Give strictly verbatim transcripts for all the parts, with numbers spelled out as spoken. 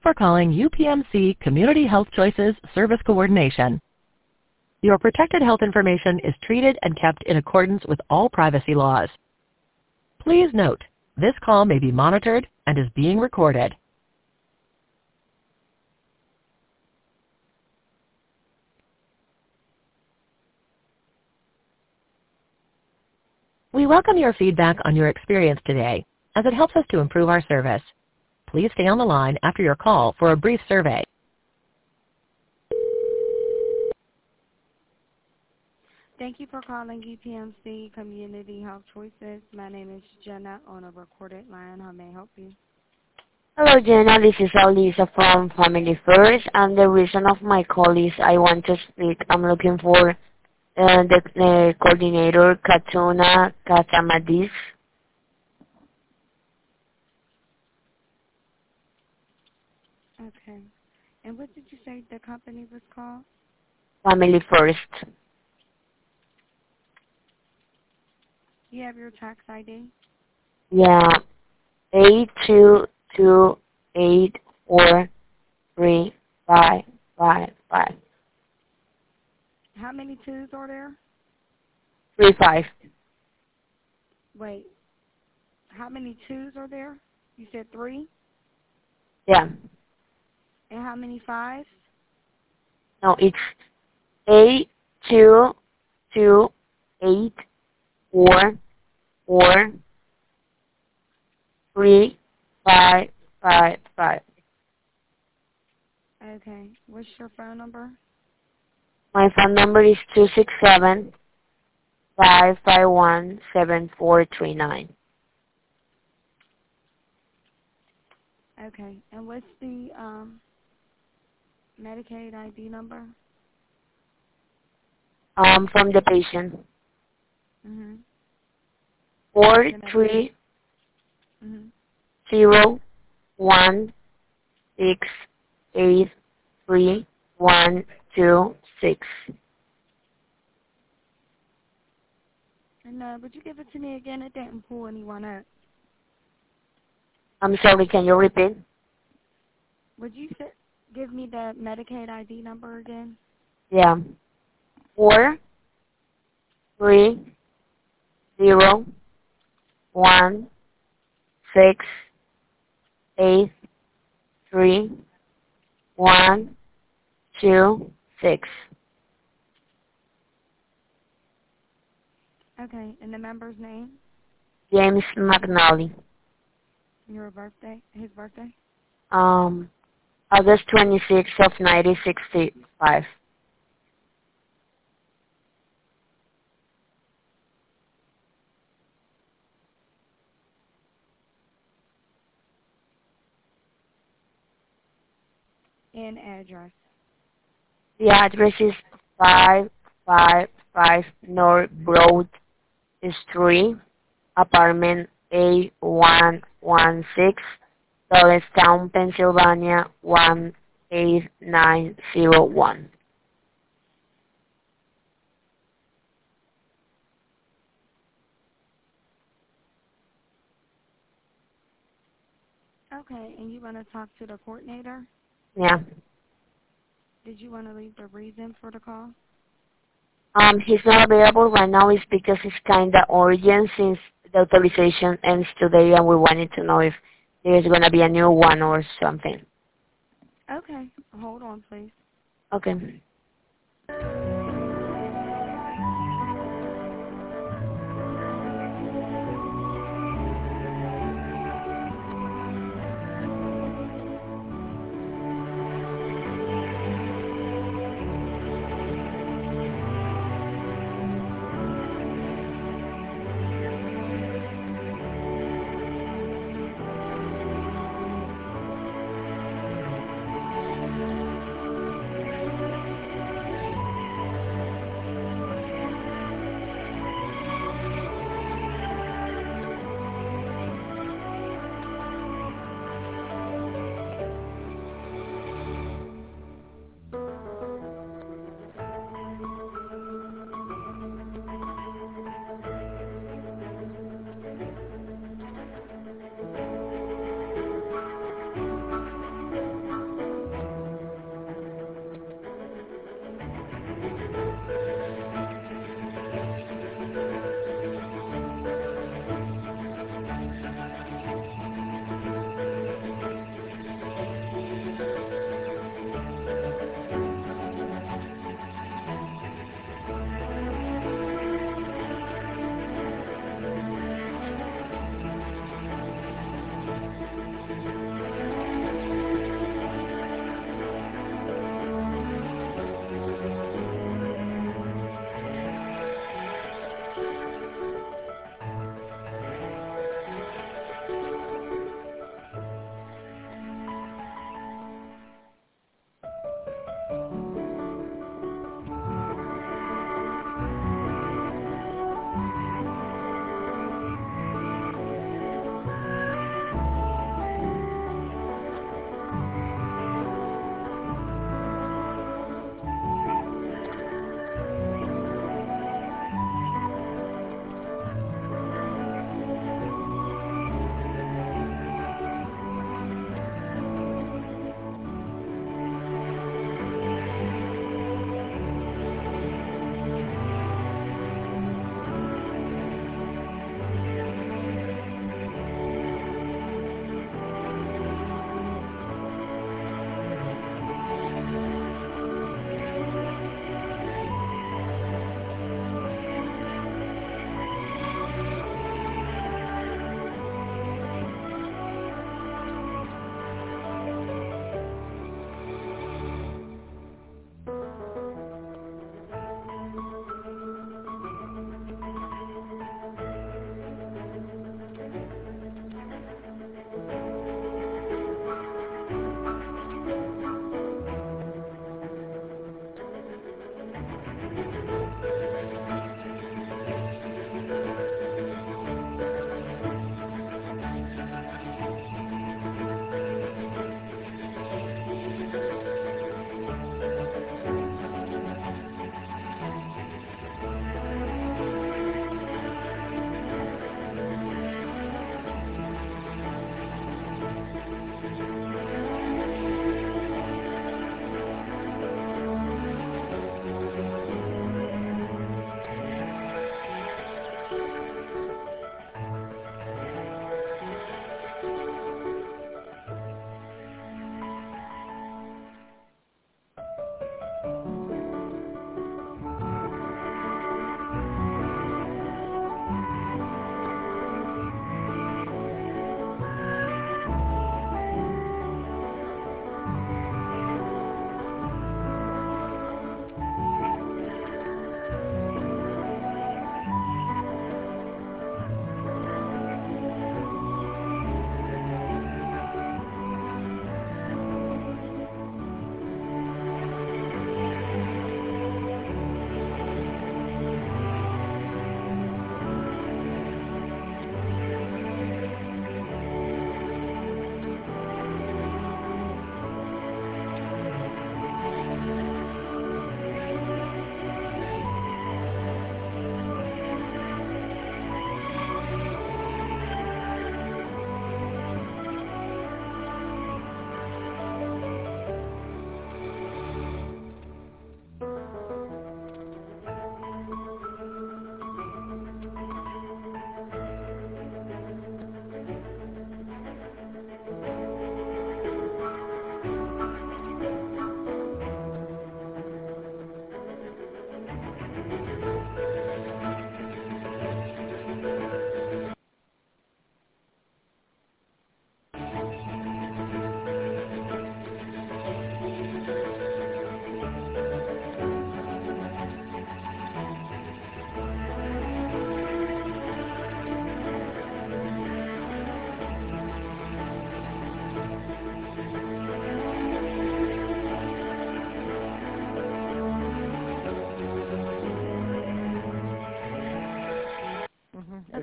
for calling U P M C Community Health Choices Service Coordination. Your protected health information is treated and kept in accordance with all privacy laws. Please note, this call may be monitored and is being recorded. We welcome your feedback on your experience today, as it helps us to improve our service. Please stay on the line after your call for a brief survey. Thank you for calling U P M C Community Health Choices. My name is Jenna on a recorded line. How may I help you? Hello, Jenna. This is Alisa from Family First, and the reason of my call is I want to speak. I'm looking for uh, the, the coordinator, Katuna Katamadis. Okay. And what did you say the company was called? Family First. You have your tax I D? Yeah, eight two two eight four three five five five How many twos are there? three five. Wait. How many twos are there? You said three? Yeah. And how many fives? No, it's eight two two eight four four three five five five. Okay. What's your phone number? My phone number is two six seven five five one seven four three nine. Okay. And what's the um, Medicaid I D number? Um, from the patient. Mm-hmm. Four three Mm-hmm. zero one six eight three one two six. And uh, would you give it to me again? It didn't pull anyone up. I'm sorry, can you repeat? Would you say, give me the Medicaid I D number again? Yeah. Four three zero one six eight three one two six. Okay. And the member's name? James McNally. Your birthday? His birthday? Um, August twenty-sixth of nineteen sixty-five. And address. The address is five five five North Broad Street, apartment A one one six, Doylestown, Pennsylvania one eight nine zero one. Okay. And you want to talk to the coordinator? Yeah. Did you want to leave the reason for the call? Um, he's not available right now. It's because it's kind of urgent since the authorization ends today, and we wanted to know if there's going to be a new one or something. Okay. Hold on, please. Okay.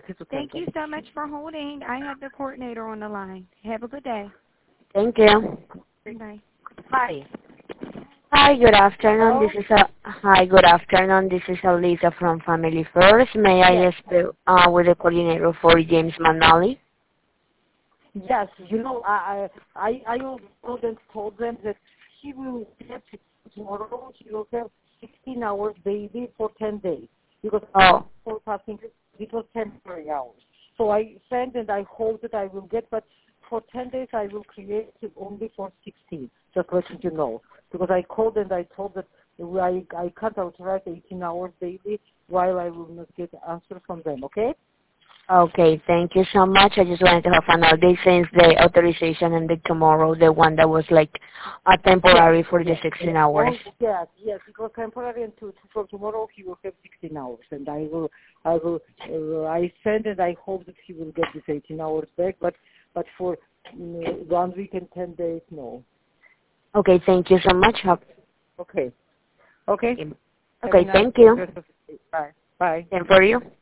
Thank you so much for holding. I have the coordinator on the line. Have a good day. Thank you. Bye. Hi. Hi, good afternoon. Hello? This is a hi, good afternoon. This is Elisa from Family First. May I Yes. speak uh, with the coordinator for James McNally? Yes, you know, I I I also then told them that he will get tomorrow. He will have sixteen hours daily for ten days because Oh, for passing it was temporary hours. So I sent and I hope that I will get, but for ten days I will create it only for sixteen. Just letting you know, because I called and I told that I I can't authorize eighteen hours daily while I will not get answer from them. Okay. okay. Thank you so much. I just wanted to have an update since the authorization ended tomorrow, the one that was like a temporary for the sixteen hours. Oh, yes, yes, because temporary and to, to, for tomorrow he will have sixteen hours, and I will, I will, uh, I send and I hope that he will get this eighteen hours back, but, but for mm, one week and ten days, no. Okay, thank you so much. Have- Okay, okay. Okay, thank you. Bye, bye. And for you?